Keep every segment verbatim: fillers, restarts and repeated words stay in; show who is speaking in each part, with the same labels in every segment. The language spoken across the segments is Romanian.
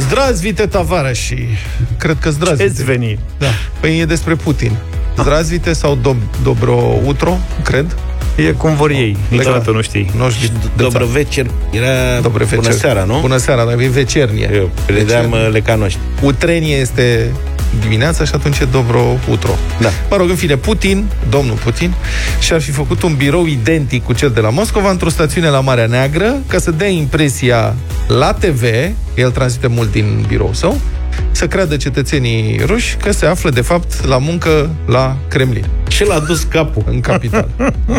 Speaker 1: Zdrazvite Tavares. Cred că Zdrazvite.
Speaker 2: Ce-ți veni?
Speaker 1: Da. Păi e despre Putin. Zdrazvite sau Dob- Dobro-Utro, cred.
Speaker 2: E cum vor ei, niciodată nu știi.
Speaker 1: Nu știi.
Speaker 3: Dobrovecer era
Speaker 1: Dobrovecer.
Speaker 3: Bună seara, nu?
Speaker 1: Bună seara, dar e vecernie.
Speaker 3: Eu credeam lecanoști.
Speaker 1: Utrenie este dimineața și atunci e Dobro-Utro.
Speaker 3: Da.
Speaker 1: Mă rog, în fine, Putin, domnul Putin, și-ar fi făcut un birou identic cu cel de la Moscova într-o stațiune la Marea Neagră, ca să dea impresia la T V, el transmite mult din birou său, să creadă cetățenii ruși că se află, de fapt, la muncă la Kremlin.
Speaker 3: Și l-a dus capul.
Speaker 1: În capital.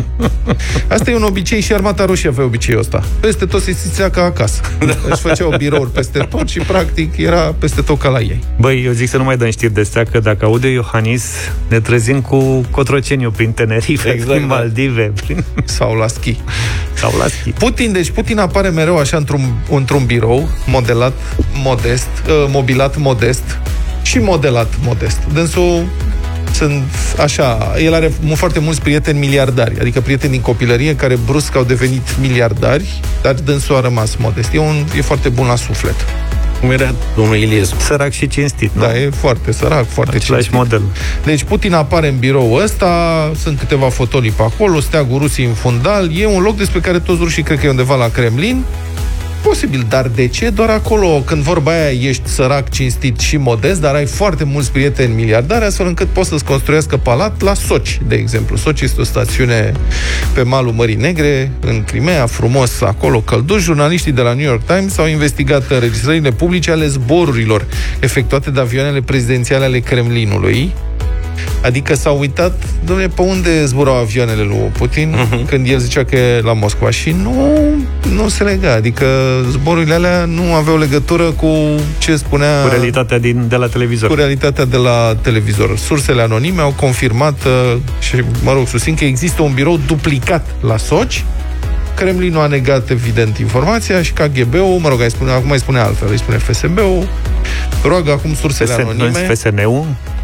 Speaker 1: Asta e un obicei și armata roșie avea obiceiul ăsta. Peste tot se simțea ca acasă. Își făceau birouri peste tot și, practic, era peste tot ca la ei.
Speaker 2: Băi, eu zic să nu mai dăm știri de astea, că dacă aude Iohannis, ne trezim cu Cotroceniu prin Tenerife,
Speaker 3: exact,
Speaker 2: prin Maldive, prin...
Speaker 1: Sau la schi.
Speaker 2: Sau la schi.
Speaker 1: Putin, deci Putin apare mereu așa într-un, într-un birou modelat modest, mobilat modest și modelat modest. Dânsul sunt așa, el are foarte mulți prieteni miliardari, adică prieteni din copilărie care brusc au devenit miliardari, dar dânsul a rămas modest. E, un, e foarte bun la suflet.
Speaker 3: Cum era domnul Iliescu.
Speaker 2: Sărac și cinstit, nu?
Speaker 1: Da, e foarte sărac, foarte
Speaker 2: același
Speaker 1: cinstit.
Speaker 2: model.
Speaker 1: Deci Putin apare în birou ăsta, sunt câteva fotolii pe acolo, steagul Rusiei în fundal, e un loc despre care toți rușii cred că e undeva la Kremlin. Posibil, dar de ce doar acolo, când vorba aia ești sărac, cinstit și modest, dar ai foarte mulți prieteni miliardari, astfel încât poți să-ți construiască palat la Sochi, de exemplu. Sochi este o stațiune pe malul Mării Negre, în Crimea, frumos, acolo călduș. Jurnaliștii de la New York Times au investigat înregistrările publice ale zborurilor efectuate de avioanele prezidențiale ale Kremlinului. Adică s-au uitat, dom'le, pe unde zburau avioanele lui Putin, uh-huh. când el zicea că e la Moscova. Și nu, nu se lega. Adică zborurile alea nu aveau legătură cu ce spunea...
Speaker 2: Cu realitatea din, de la televizor.
Speaker 1: Cu realitatea de la televizor. Sursele anonime au confirmat uh, și, mă rog, susțin că există un birou duplicat la Sochi. Kremlinul a negat, evident, informația și K G B-ul, mă rog, îi spune, acum îi spune altfel, îi spune F S B-ul, roagă acum sursele anonime...
Speaker 2: F S N-ul?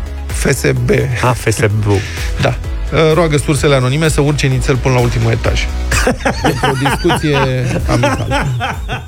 Speaker 1: F S B.
Speaker 2: Ah, F S B.
Speaker 1: Da. Roagă sursele anonime să urce nițel până la ultimul etaj. Pentru o discuție amicală.